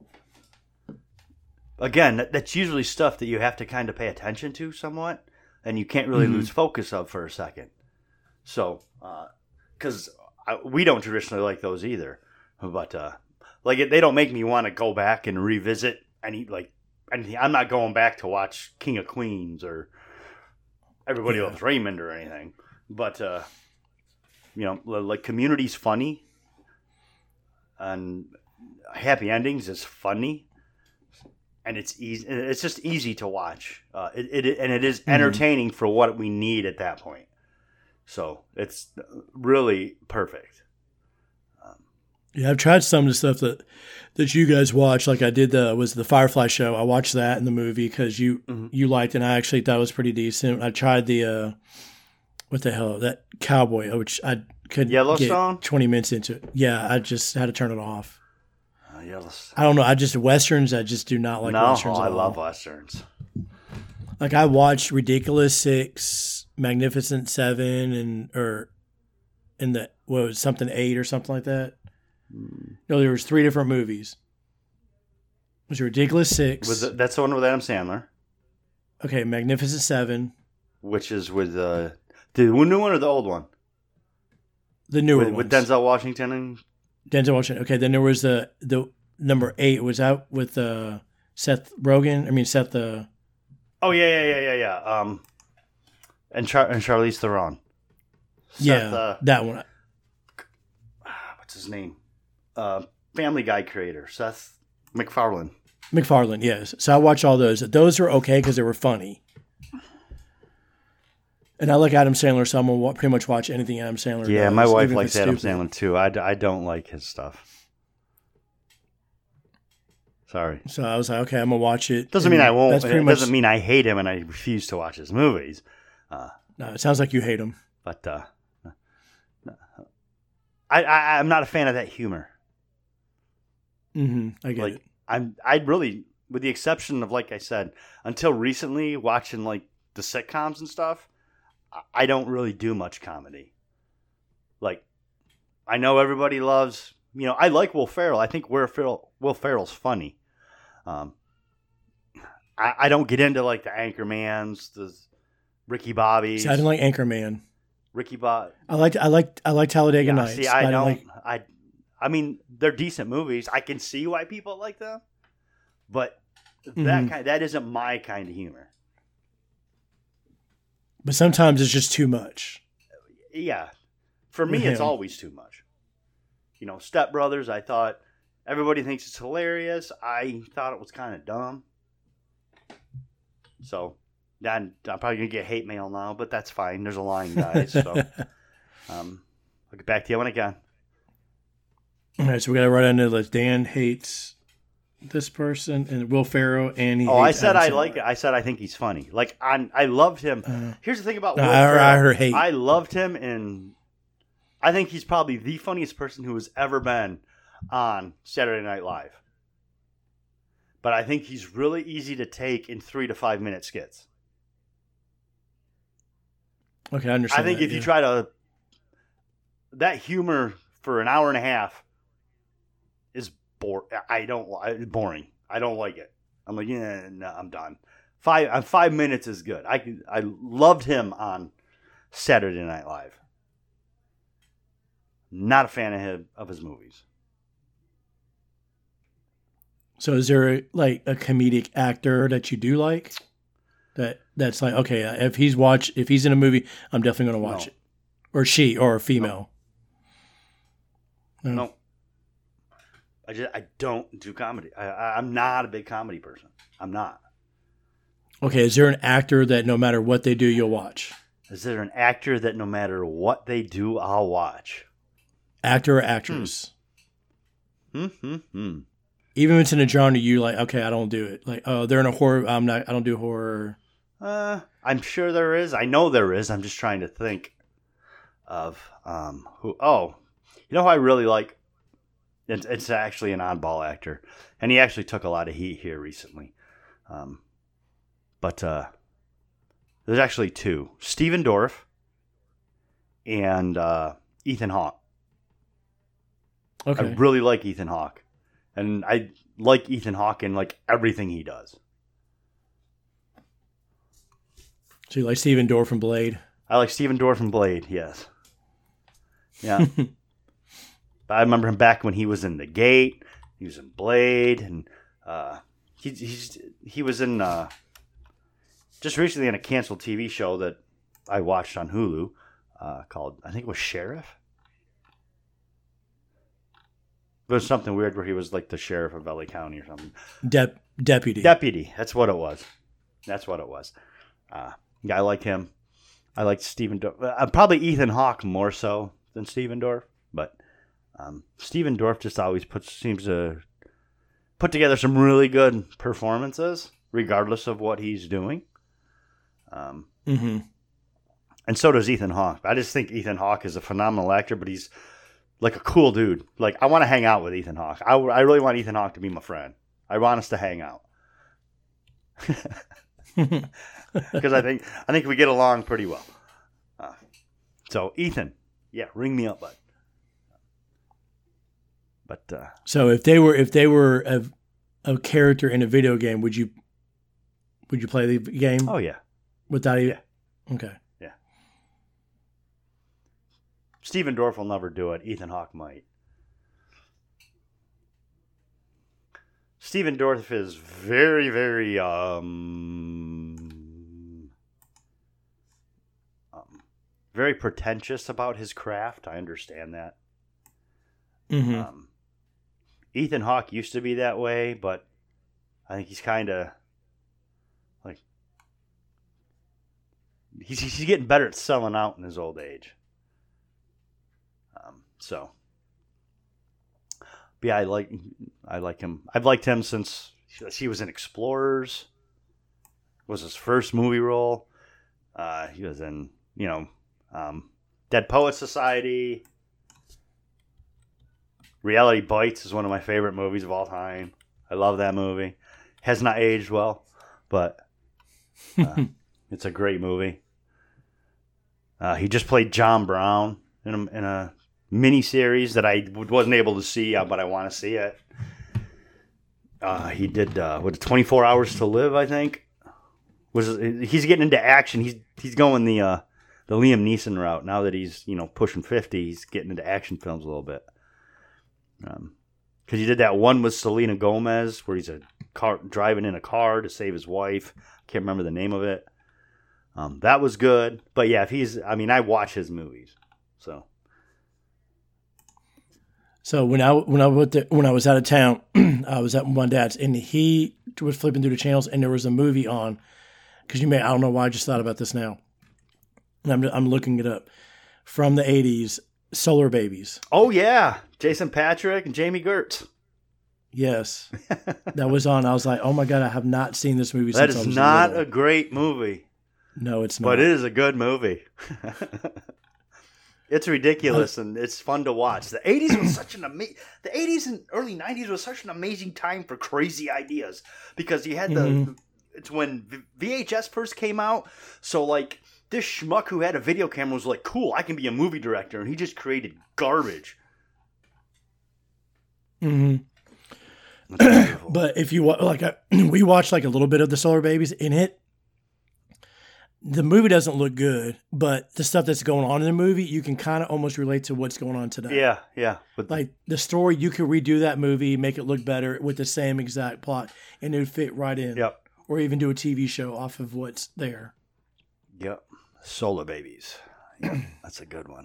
again, that's usually stuff that you have to kind of pay attention to somewhat, and you can't really lose focus of for a second. So, because we don't traditionally like those either, but they don't make me want to go back and revisit anything. I'm not going back to watch King of Queens or Everybody Loves Raymond or anything. But like Community's funny, and Happy Endings is funny, and it's easy. It's just easy to watch. It is entertaining for what we need at that point. So it's really perfect.
Yeah, I've tried some of the stuff that you guys watch. Like I did was the Firefly show. I watched that in the movie because you liked it, and I actually thought it was pretty decent. I tried the what the hell, that Cowboy, which I couldn't
Yellowstone?
get 20 minutes into it. Yeah, I just had to turn it off.
Yellowstone.
I don't know. Westerns, I just do not like Westerns at all.
I love Westerns.
Like I watched Ridiculous 6, Magnificent 7, something 8 or something like that. No, there was 3 different movies. It was Ridiculous 6.
That's the one with Adam Sandler.
Okay, Magnificent 7.
Which is with the new one or the old one?
The newer one.
With Denzel Washington and...
Denzel Washington. Okay, then there was the number 8 was out with Seth Rogen. I mean, Seth...
Oh, yeah. And Charlize Theron.
That one.
What's his name? Family Guy creator, Seth MacFarlane.
MacFarlane, yes. So I watched all those. Those were okay because they were funny. And I like Adam Sandler, so I'm going to pretty much watch anything Adam Sandler does.
Yeah, my wife likes Adam Sandler too. I don't like his stuff. Sorry.
So I was like, okay, I'm going to watch it.
Doesn't mean I won't. Doesn't mean I hate him and I refuse to watch his movies.
No, it sounds like you hate him.
But I'm not a fan of that humor.
I get it.
I really, with the exception of, like I said, until recently watching like the sitcoms and stuff, I don't really do much comedy. Like, I know everybody loves, I like Will Ferrell. I think Will Ferrell's funny. I don't get into like the Anchormans, the Ricky Bobbies.
See, I didn't like Anchorman.
Ricky Bob.
I liked Talladega Nights.
See, I don't. I mean, they're decent movies. I can see why people like them, but that isn't my kind of humor.
But sometimes it's just too much.
Yeah, for me, it's always too much. Step Brothers. I thought everybody thinks it's hilarious. I thought it was kind of dumb. So. I'm probably going to get hate mail now, but that's fine. There's a line, guys. So I'll get back to you when I can.
All right, so we got to write on the list. Dan hates this person and Will Ferrell, and he hates
I said
Adam
I like it. I said I think he's funny. Like, I loved him. Here's the thing about Will
Ferrell. I heard hate.
I loved him, and I think he's probably the funniest person who has ever been on Saturday Night Live. But I think he's really easy to take in 3 to 5 minute skits.
Okay, I understand.
I think if you try that humor for an hour and a half is boring. I don't like it. I'm like, no, I'm done. 5 minutes is good. I loved him on Saturday Night Live. Not a fan of his movies.
So is there like a comedic actor that you do like? That's like, okay, if he's in a movie, I'm definitely going to watch it. Or she, or a female.
No. I don't do comedy. I'm not a big comedy person. I'm not.
Okay, is there an actor that no matter what they do, you'll watch?
Is there an actor that no matter what they do, I'll watch?
Actor or actress?
Even
if it's in a genre you like, okay, I don't do it. Like, oh, they're in a horror. I don't do horror.
I'm sure there is. I know there is. I'm just trying to think of who. Oh, you know who I really like? It's actually an oddball actor, and he actually took a lot of heat here recently. But there's actually 2: Steven Dorff and Ethan Hawke.
Okay,
I really like Ethan Hawke, and I like Ethan Hawke in like everything he does.
So you like Steven Dorff from Blade?
I like Steven Dorff from Blade, yes. Yeah. But I remember him back when he was in The Gate. He was in Blade, and he was in just recently in a canceled TV show that I watched on Hulu called, I think it was Sheriff. It was something weird where he was like the sheriff of LA County or something.
Deputy.
Deputy. That's what it was. Yeah, I like him. I like Steven Dorff. Probably Ethan Hawke more so than Steven Dorff, but Steven Dorff just always seems to put together some really good performances, regardless of what he's doing. And so does Ethan Hawke. I just think Ethan Hawke is a phenomenal actor, but he's like a cool dude. Like, I want to hang out with Ethan Hawke. I really want Ethan Hawke to be my friend. I want us to hang out. Because I think we get along pretty well. So Ethan, yeah, ring me up, bud. But
so if they were a character in a video game, would you play the game?
Oh yeah,
without even.
Yeah.
Okay.
Yeah. Steven Dorff will never do it. Ethan Hawke might. Steven Dorff is very, very very pretentious about his craft. I understand that. Ethan Hawke used to be that way, but I think he's kind of like he's getting better at selling out in his old age. So, but yeah, I like him. I've liked him since he was in Explorers. Was his first movie role. He was in Dead Poets Society. Reality Bites is one of my favorite movies of all time. I love that movie. Has not aged well, but it's a great movie. He just played John Brown in a mini series that I wasn't able to see, but I want to see it. He did 24 Hours to Live, I think. He's getting into action. He's going the Liam Neeson route now that he's pushing 50. He's getting into action films a little bit. Because he did that one with Selena Gomez where he's driving in a car to save his wife. Can't remember the name of it. That was good. But yeah, I watch his movies.
So when I was out of town, I was at my dad's, and he was flipping through the channels, and there was a movie on. Because I don't know why I just thought about this now. And I'm looking it up from the 80s. Solar Babies.
Oh yeah, Jason Patrick and Jamie Gertz.
Yes, that was on. I was like, oh my god, I have not seen this movie.
That is not a great movie.
No, it's not.
But it is a good movie. It's ridiculous and it's fun to watch. The 80s was the 80s and early 90s was such an amazing time for crazy ideas because you had it's when VHS first came out. So like this schmuck who had a video camera was like, cool, I can be a movie director, and he just created garbage.
But if you we watched like a little bit of the Solar Babies in it. The movie doesn't look good, but the stuff that's going on in the movie, you can kind of almost relate to what's going on today.
Yeah.
Like the story, you could redo that movie, make it look better with the same exact plot, and it would fit right in.
Yep.
Or even do a TV show off of what's there.
Yep. Solar Babies. Yeah, that's a good one.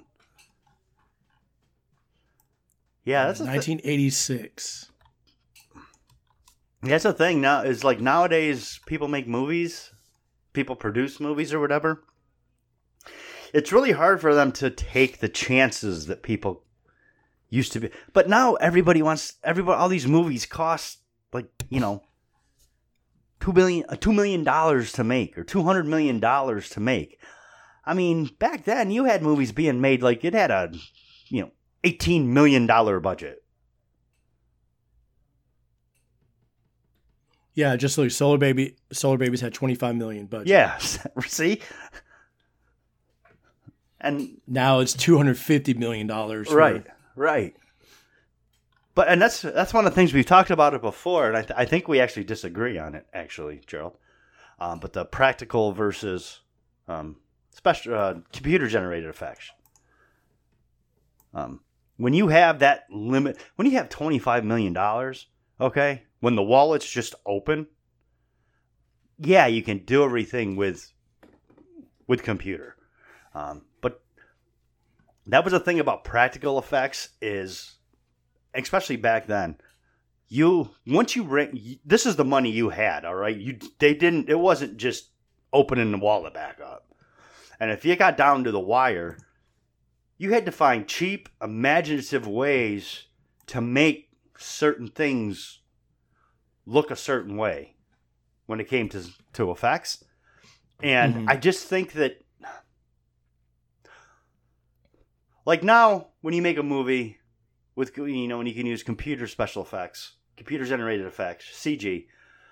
Yeah, that's
1986.
That's the thing now. Is like nowadays people make movies, people produce movies or whatever. It's really hard for them to take the chances that people used to be. But now all these movies cost like $2 million to make or $200 million to make. I mean, back then you had movies being made like it had a $18 million budget.
Yeah, just like Solar Babies had $25 million budget.
Yeah, see? And
now it's $250 million.
Right. But that's one of the things we've talked about it before, and I think we actually disagree on it, actually, Gerald. But the practical versus special computer generated effects. When you have that limit, when you have $25 million, okay, when the wallet's just open, yeah, you can do everything with computer. But that was the thing about practical effects is, especially back then, this is the money you had, all right? It wasn't just opening the wallet back up. And if you got down to the wire, you had to find cheap, imaginative ways to make certain things look a certain way when it came to effects. And I just think that, like now, when you make a movie with, when you can use computer special effects, computer generated effects, CG,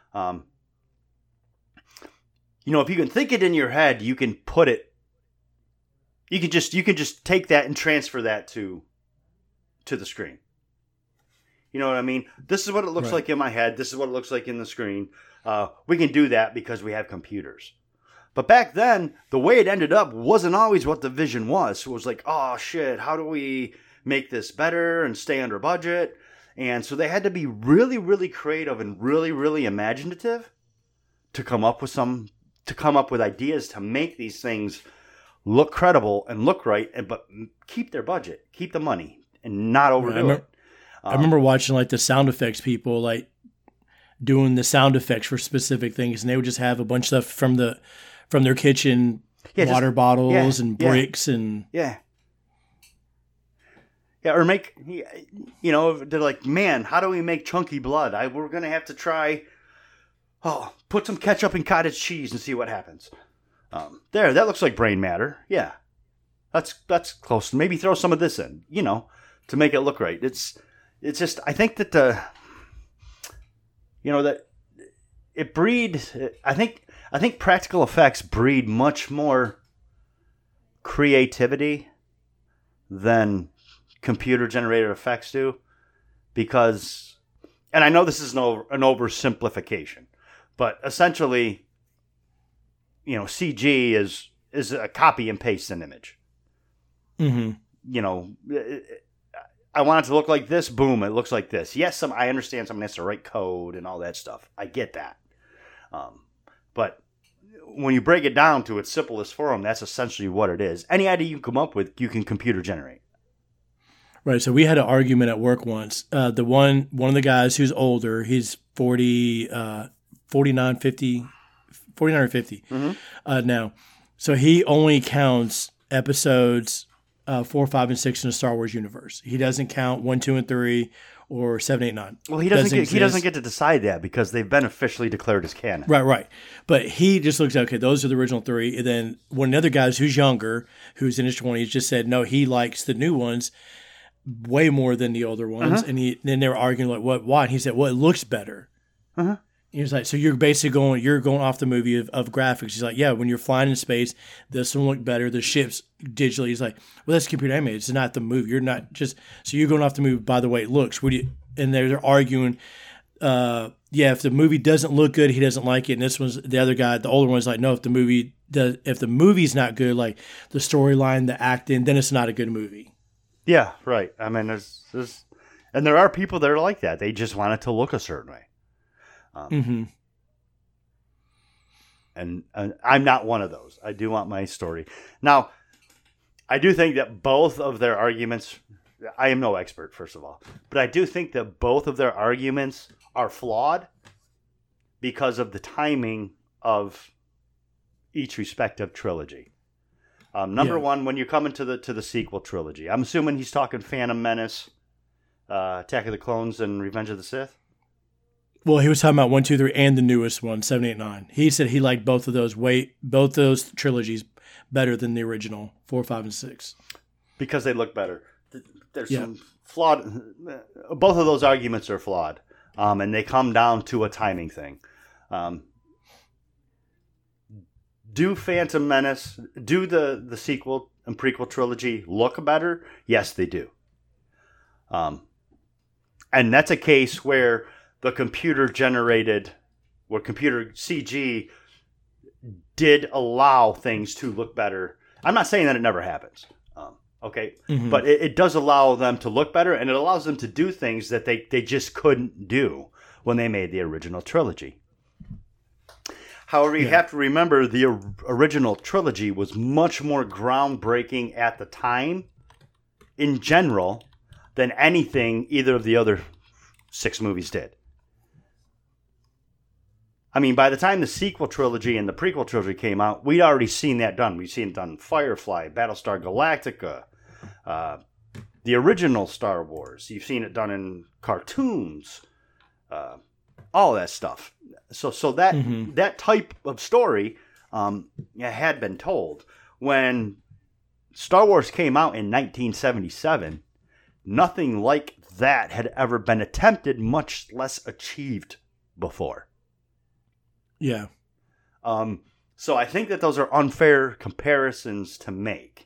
if you can think it in your head, you can put it. You can just take that and transfer that to the screen. You know what I mean? This is what it looks like in my head. This is what it looks like in the screen. We can do that because we have computers. But back then, the way it ended up wasn't always what the vision was. So it was like, oh shit, how do we make this better and stay under budget? And so they had to be really, really creative and really, really imaginative to come up with ideas to make these things look credible and look right, but keep their budget, keep the money, and not overdo it.
I remember watching like the sound effects people like doing the sound effects for specific things, and they would just have a bunch of stuff from their kitchen, water bottles and bricks and or make they're like, man, how do we make chunky blood? We're gonna have to try. Put some ketchup and cottage cheese and see what happens. That looks like brain matter. Yeah, that's close. Maybe throw some of this in, to make it look right. It's just, I think that that it breeds. I think practical effects breed much more creativity than computer generated effects do, because, and I know this is an oversimplification, but essentially, CG is a copy and paste an image. I want it to look like this. Boom, it looks like this. Yes, I understand someone has to write code and all that stuff. I get that. But when you break it down to its simplest form, that's essentially what it is. Any idea you come up with, you can computer generate. Right. So we had an argument at work once. One of the guys who's older, he's 49 or 50 now. So he only counts episodes 4, 5, and 6 in the Star Wars universe. He doesn't count 1, 2, and 3 or 7, 8, 9.
Well, he doesn't get to decide that because they've been officially declared as canon.
Right. But he just looks at, okay, those are the original 3. And then one of the other guys who's younger, who's in his 20s, just said, no, he likes the new ones way more than the older ones. And then they were arguing like, what? Why? And he said, well, it looks better. He was like, so you're basically going off the movie of graphics. He's like, yeah, when you're flying in space, this will look better. The ship's digitally. He's like, well, that's computer animated. It's not the movie. You're not just, so you're going off the movie by the way it looks. And they're arguing, if the movie doesn't look good, he doesn't like it. And this one's the other guy, the older one's like, no, if the movie's not good, like the storyline, the acting, then it's not a good movie.
Yeah, right. I mean, and there are people that are like that. They just want it to look a certain way. And I'm not one of those. I do want my story. Now, I do think that both of their arguments, I am no expert, first of all, but I do think that both of their arguments are flawed because of the timing of each respective trilogy. Number one, when you're coming to the sequel trilogy, I'm assuming he's talking Phantom Menace, Attack of the Clones, and Revenge of the Sith.
Well, he was talking about 1, 2, 3, and the newest one, 7, 8, 9. He said he liked both those trilogies better than the original 4, 5, and 6
because they look better. There's some flawed. Both of those arguments are flawed, and they come down to a timing thing. Do Phantom Menace, do the sequel and prequel trilogy look better? Yes, they do. And that's a case where the computer CG did allow things to look better. I'm not saying that it never happens. Okay, but it does allow them to look better, and it allows them to do things that they just couldn't do when they made the original trilogy. However, you have to remember the original trilogy was much more groundbreaking at the time, in general, than anything either of the other 6 movies did. I mean, by the time the sequel trilogy and the prequel trilogy came out, we'd already seen that done. We've seen it done in Firefly, Battlestar Galactica, the original Star Wars. You've seen it done in cartoons, all that stuff. So that that type of story had been told. When Star Wars came out in 1977, nothing like that had ever been attempted, much less achieved before.
Yeah.
So I think that those are unfair comparisons to make.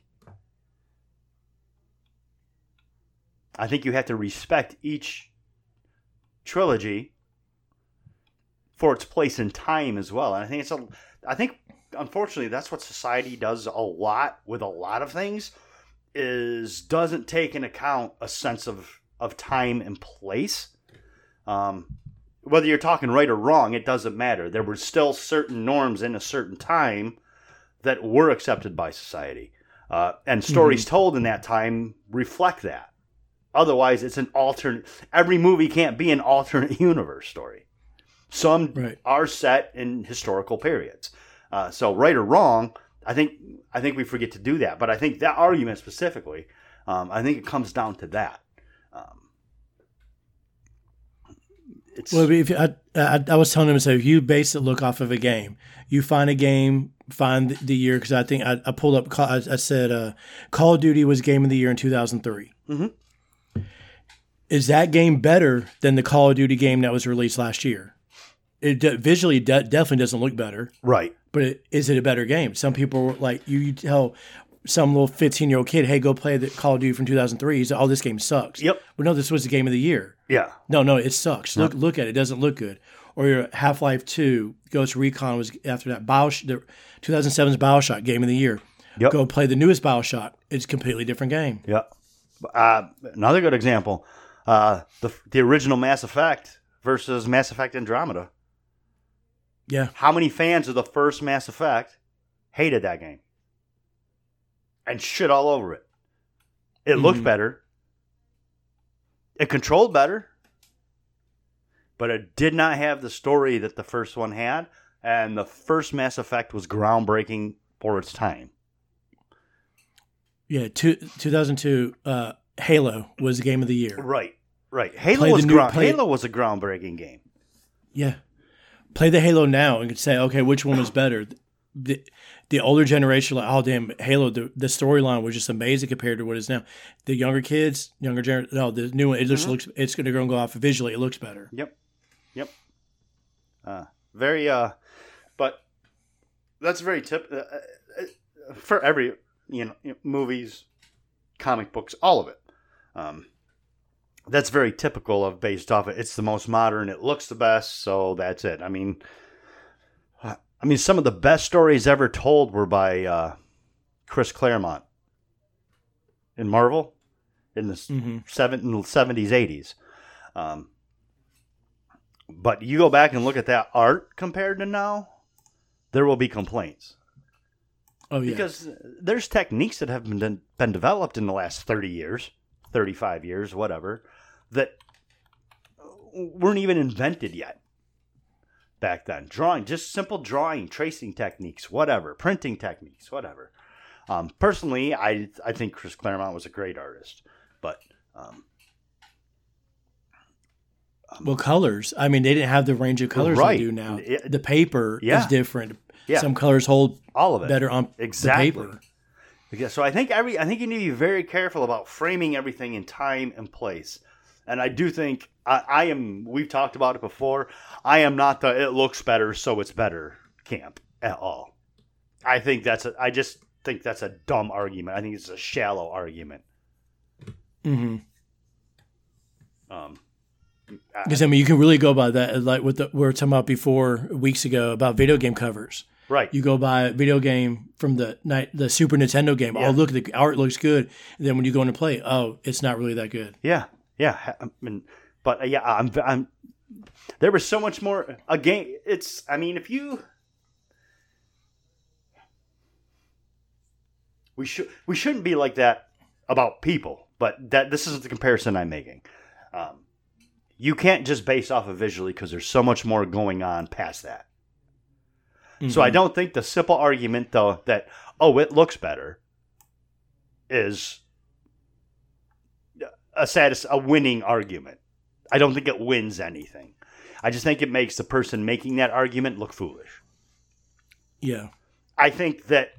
I think you have to respect each trilogy for its place in time as well. And I think unfortunately that's what society does a lot with a lot of things, is doesn't take into account a sense of time and place. Whether you're talking right or wrong, it doesn't matter. There were still certain norms in a certain time that were accepted by society. And stories told in that time reflect that. Otherwise, it's an alternate... Every movie can't be an alternate universe story. Some are set in historical periods. So right or wrong, I think we forget to do that. But I think that argument specifically, I think it comes down to that.
Well, I was telling him, so if you base it look off of a game, you find a game, find the year, because I think I pulled up, I said Call of Duty was Game of the Year in 2003. Mm-hmm. Is that game better than the Call of Duty game that was released last year? It visually definitely doesn't look better.
Right.
But is it a better game? Some people were like, you tell some little 15-year-old kid, hey, go play the Call of Duty from 2003. He's like, oh, this game sucks.
Yep.
Well, no, this was the game of the year.
Yeah.
No, it sucks. Yep. Look at it. It doesn't look good. Or your Half-Life 2, Ghost Recon was after that. The 2007's BioShock, game of the year.
Yep.
Go play the newest BioShock. It's a completely different game.
Yep. Another good example, the original Mass Effect versus Mass Effect Andromeda.
Yeah.
How many fans of the first Mass Effect hated that game? And shit all over it. It looked better. It controlled better. But it did not have the story that the first one had. And the first Mass Effect was groundbreaking for its time.
Yeah, 2002, Halo was the game of the year.
Right. Halo was a groundbreaking game.
Yeah. Play the Halo now and say, okay, which one was better? The older generation, like, oh damn, Halo, the storyline was just amazing compared to what it is now. The younger kids, the new one, it just looks, it's going to go off visually. It looks better.
Yep. But that's very for every, movies, comic books, all of it. That's very typical of based off it. It's the most modern. It looks the best, so that's it. I mean, some of the best stories ever told were by Chris Claremont in Marvel in the 70s, 80s. But you go back and look at that art compared to now, there will be complaints.
Oh, yeah.
Because there's techniques that have been developed in the last 30 years, 35 years, whatever, that weren't even invented yet. Back then, just simple drawing, tracing techniques, whatever, printing techniques, whatever. Personally, I think Chris Claremont was a great artist, but
colors. I mean, they didn't have the range of colors they do now. The paper is different.
Yeah.
Some colors hold
all of it
better on the paper.
Yeah, so I think you need to be very careful about framing everything in time and place. And I do think I am. We've talked about it before. I am not the it looks better, so it's better camp at all. I just think that's a dumb argument. I think it's a shallow argument.
Mm-hmm. Because you can really go by that, like what we were talking about before weeks ago about video game covers.
Right.
You go buy a video game from the Super Nintendo game.
Yeah.
Oh, look, the art looks good. And then when you go in to play, oh, it's not really that good.
Yeah. Yeah. I mean, but yeah, I'm. There was so much more. A game. It's. I mean, if you. We shouldn't be like that about people, but this is the comparison I'm making. You can't just base off of visually because there's so much more going on past that. Mm-hmm. So I don't think the simple argument, though, that, oh, it looks better is a winning argument. I don't think it wins anything. I just think it makes the person making that argument look foolish.
Yeah.
I think that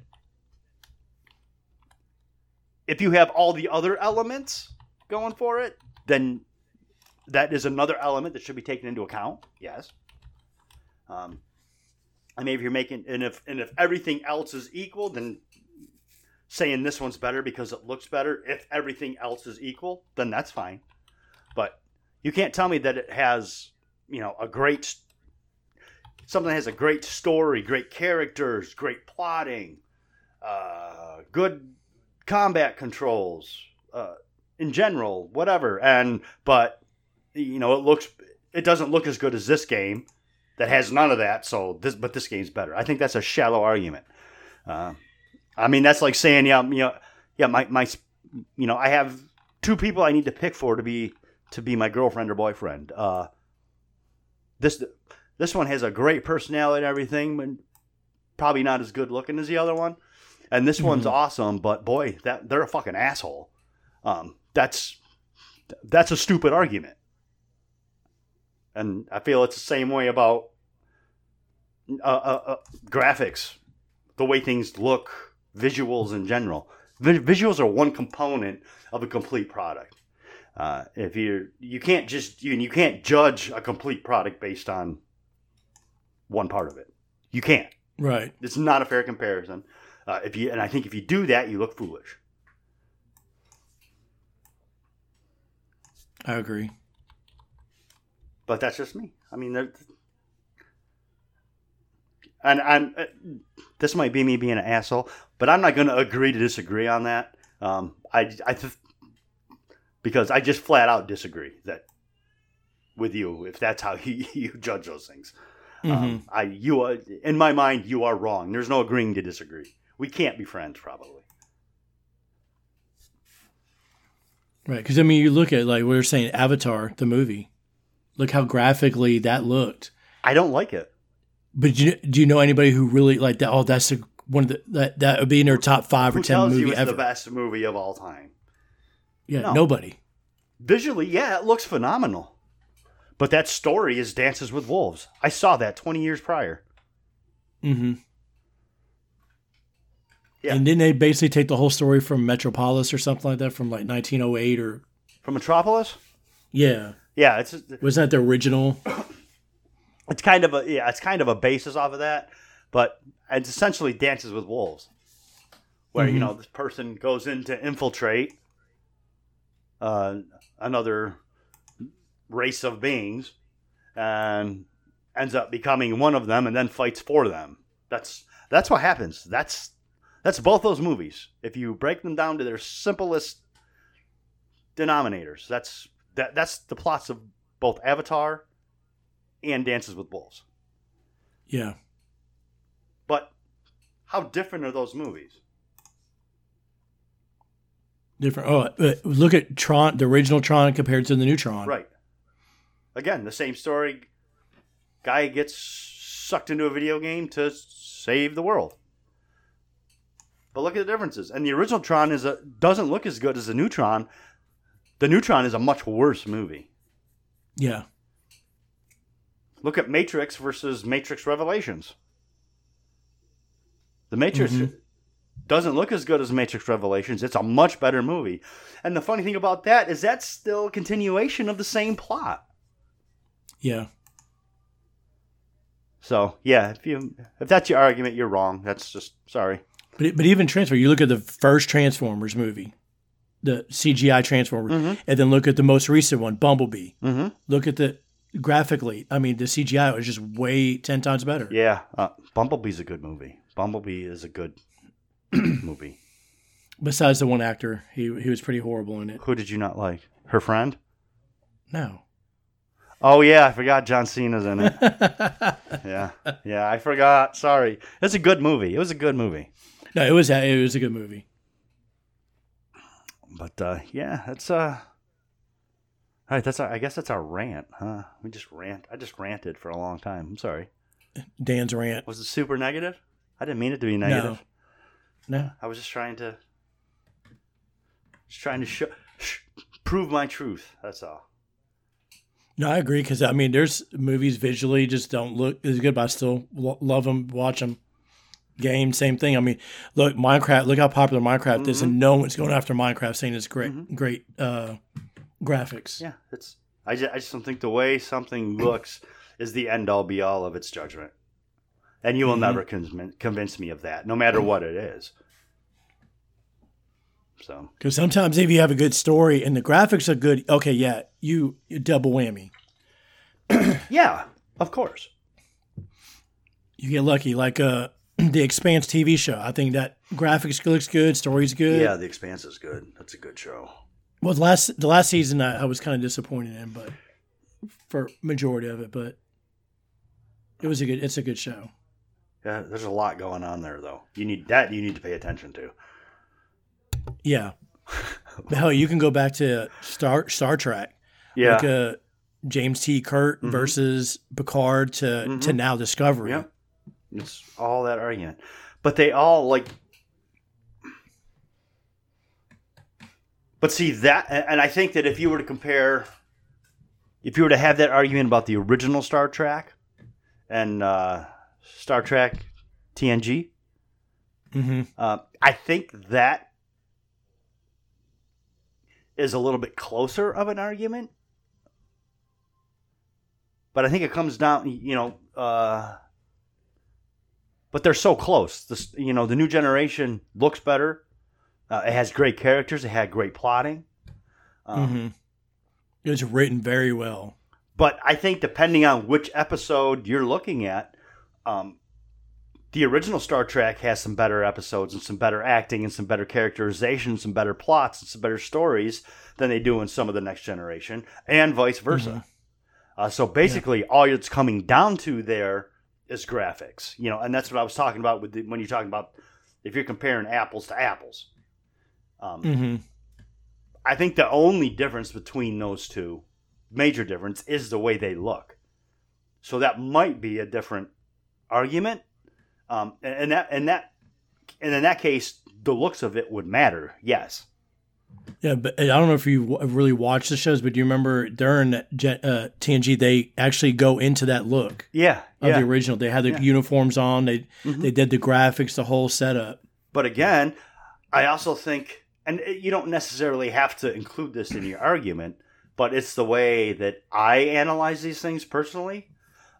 if you have all the other elements going for it, then that is another element that should be taken into account. Yes. I mean, if you're making, and if everything else is equal, then saying this one's better because it looks better. If everything else is equal, then that's fine. But you can't tell me that it has, something that has a great story, great characters, great plotting, good combat controls, in general, whatever. But it doesn't look as good as this game that has none of that. But this game's better. I think that's a shallow argument. I mean, that's like saying, I have two people I need to pick to be my girlfriend or boyfriend. This one has a great personality and everything, but probably not as good looking as the other one. And this one's awesome, but boy, they're a fucking asshole. That's a stupid argument. And I feel it's the same way about graphics, the way things look, visuals in general. Visuals are one component of a complete product. If you can't judge a complete product based on one part of it. You can't.
Right.
It's not a fair comparison. And I think if you do that, you look foolish.
I agree.
But that's just me. I mean, and this might be me being an asshole, but I'm not going to agree to disagree on that. Because I just flat out disagree with you if that's how you judge those things. Mm-hmm. In my mind, you are wrong. There's no agreeing to disagree. We can't be friends, probably.
Right, because I mean, you look at like we were saying, Avatar, the movie. Look how graphically that looked.
I don't like it.
But do you know anybody who really like that? Oh, that's one of that would be in their top 5 or 10
tells
movie
you it's
ever.
The best movie of all time.
Yeah,
No.
Nobody.
Visually, yeah, it looks phenomenal. But that story is Dances with Wolves. I saw that 20 years prior.
Mm-hmm.
Yeah.
And didn't they basically take the whole story from Metropolis or something like that from like 1908 or?
From Metropolis?
Yeah.
Yeah,
Wasn't that the original?
It's kind of a basis off of that, but it's essentially Dances with Wolves, where this person goes in to infiltrate another race of beings and ends up becoming one of them and then fights for them. That's what happens. That's both those movies. If you break them down to their simplest denominators, that's the plots of both Avatar and Dances with Wolves.
Yeah.
But how different are those movies?
Different. Oh, look at Tron, the original Tron compared to the new Tron.
Right. Again, the same story. Guy gets sucked into a video game to save the world. But look at the differences. And the original Tron doesn't look as good as the new Tron. The new Tron is a much worse movie.
Yeah.
Look at Matrix versus Matrix Revelations. The Matrix doesn't look as good as Matrix Revelations. It's a much better movie. And the funny thing about that is that's still a continuation of the same plot.
Yeah.
So, yeah, if that's your argument, you're wrong. That's just, sorry.
But even Transformers, you look at the first Transformers movie, the CGI Transformers, and then look at the most recent one, Bumblebee. Mm-hmm. Look at graphically, I mean, the CGI was just way 10 times better.
Yeah, Bumblebee's a good movie. Bumblebee is a good movie.
Besides the one actor, he was pretty horrible in it.
Who did you not like? Her friend?
No.
Oh, yeah, I forgot John Cena's in it. Yeah, I forgot. Sorry. It's a good movie. It was a good movie.
No, it was a good movie.
But, yeah, that's... All right, I guess that's our rant, huh? I just ranted for a long time. I'm sorry.
Dan's rant.
Was it super negative? I didn't mean it to be negative.
No.
I was just trying to prove my truth. That's all.
No, I agree because I mean, there's movies visually just don't look as good, but I still love them, watch them. Game, same thing. I mean, look, Minecraft. Look how popular Minecraft is, and no one's going after Minecraft saying it's great, great graphics.
Yeah, I just don't think the way something looks is the end all be all of its judgment, and you will never convince me of that, no matter what it is. So,
because sometimes if you have a good story and the graphics are good, okay, yeah, you double whammy.
Yeah, of course.
You get lucky, like the Expanse TV show. I think that graphics looks good, story's good.
Yeah, The Expanse is good. That's a good show.
Well, the last season I was kind of disappointed in, but for majority of it, but it's a good show.
Yeah, there's a lot going on there though. You need to pay attention to.
Yeah. Hell, you can go back to Star Trek.
Yeah.
Like James T. Kirk versus Picard to now Discovery.
Yeah. It's all that argument. But they all like... But see, that... And I think that if you were to have that argument about the original Star Trek and Star Trek TNG, I think that is a little bit closer of an argument. But I think it comes down, but they're so close. The new generation looks better. It has great characters. It had great plotting.
It was written very well.
But I think depending on which episode you're looking at, the original Star Trek has some better episodes and some better acting and some better characterization, some better plots and some better stories than they do in some of the Next Generation, and vice versa. So basically, all it's coming down to there is graphics, and that's what I was talking about when you're talking about if you're comparing apples to apples. I think the only difference between those two, major difference, is the way they look. So that might be a different argument. And in that case, the looks of it would matter. Yes.
Yeah, but I don't know if you really watched the shows, but do you remember during TNG they actually go into that look?
Yeah,
of the original. They had the uniforms on. They did the graphics, the whole setup.
But again, I also think, and you don't necessarily have to include this in your argument, but it's the way that I analyze these things personally.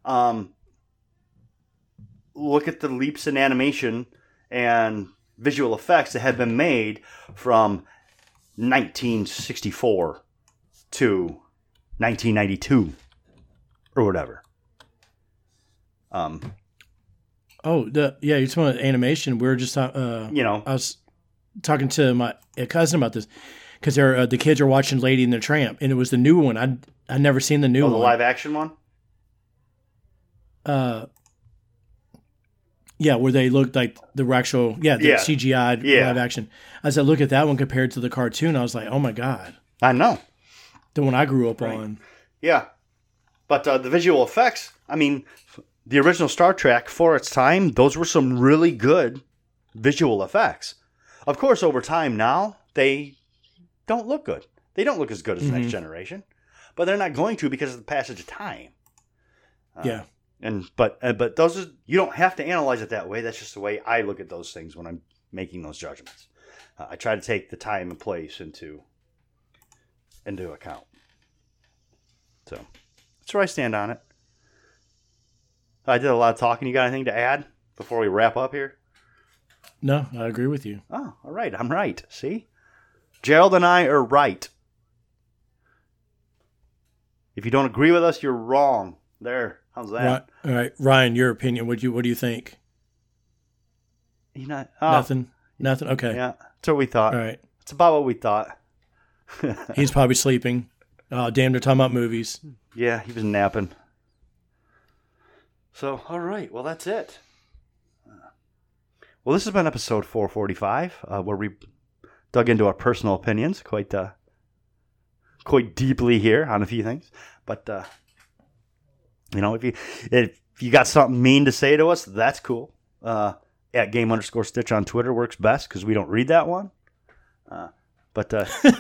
Look at the leaps in animation and visual effects that have been made from 1964 to 1992 or whatever.
You're talking about animation. We were just I was talking to my cousin about this because the kids are watching Lady and the Tramp, and it was the new one. I'd never seen the new one.
The live action one.
Yeah, where they looked like the actual, CGI live action. As I look at that one compared to the cartoon, I was like, oh my God.
I know.
The one I grew up on.
Yeah. But the visual effects, I mean, the original Star Trek, for its time, those were some really good visual effects. Of course, over time now, they don't look good. They don't look as good as the Next Generation. But they're not going to because of the passage of time.
Yeah.
But those are, you don't have to analyze it that way. That's just the way I look at those things when I'm making those judgments. I try to take the time and place into account. So that's where I stand on it. I did a lot of talking. You got anything to add before we wrap up here?
No, I agree with you.
Oh, all right. I'm right. See? Gerald and I are right. If you don't agree with us, you're wrong. There. How's that?
All right. Ryan, your opinion. What do you think? Nothing. Okay.
Yeah. That's what we thought.
All right.
It's about what we thought.
He's probably sleeping. Oh, damn, they're talking about movies.
Yeah, he was napping. So, all right. Well, that's it. Well, this has been episode 445, where we dug into our personal opinions quite deeply here on a few things. But, if you got something mean to say to us, that's cool. At @game_stitch on Twitter works best because we don't read that one. But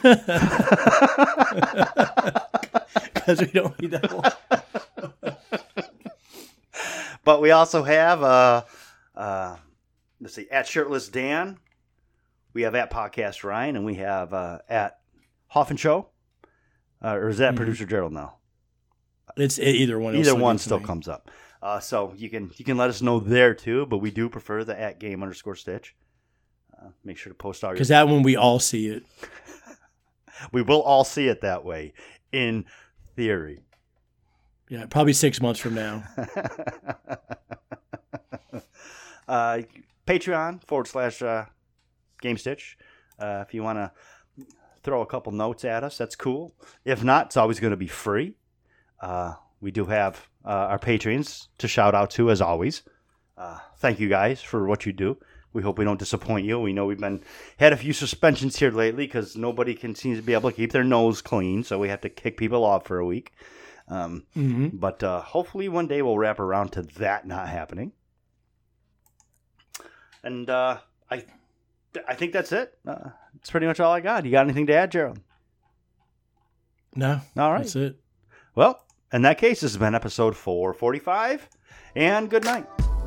because we don't read that one.
But we also have let's see, @ShirtlessDan. We have @Podcast Ryan, and we have @Hoffman Show. Or is that Producer Gerald now?
It's either one.
Either one still comes up. So you can let us know there too, but we do prefer the @Game_Stitch. Make sure to post all your...
Because that one we all see it.
We will all see it that way, in theory.
Yeah, probably 6 months from now.
Patreon /GameStitch. If you want to throw a couple notes at us, that's cool. If not, it's always going to be free. We do have our patrons to shout out to, as always. Thank you guys for what you do. We hope we don't disappoint you. We know we've had a few suspensions here lately because nobody seems to be able to keep their nose clean, so we have to kick people off for a week. But hopefully one day we'll wrap around to that not happening. And I think that's it. That's pretty much all I got. You got anything to add, Gerald?
No.
All right.
That's it.
Well, in that case, this has been episode 445, and good night.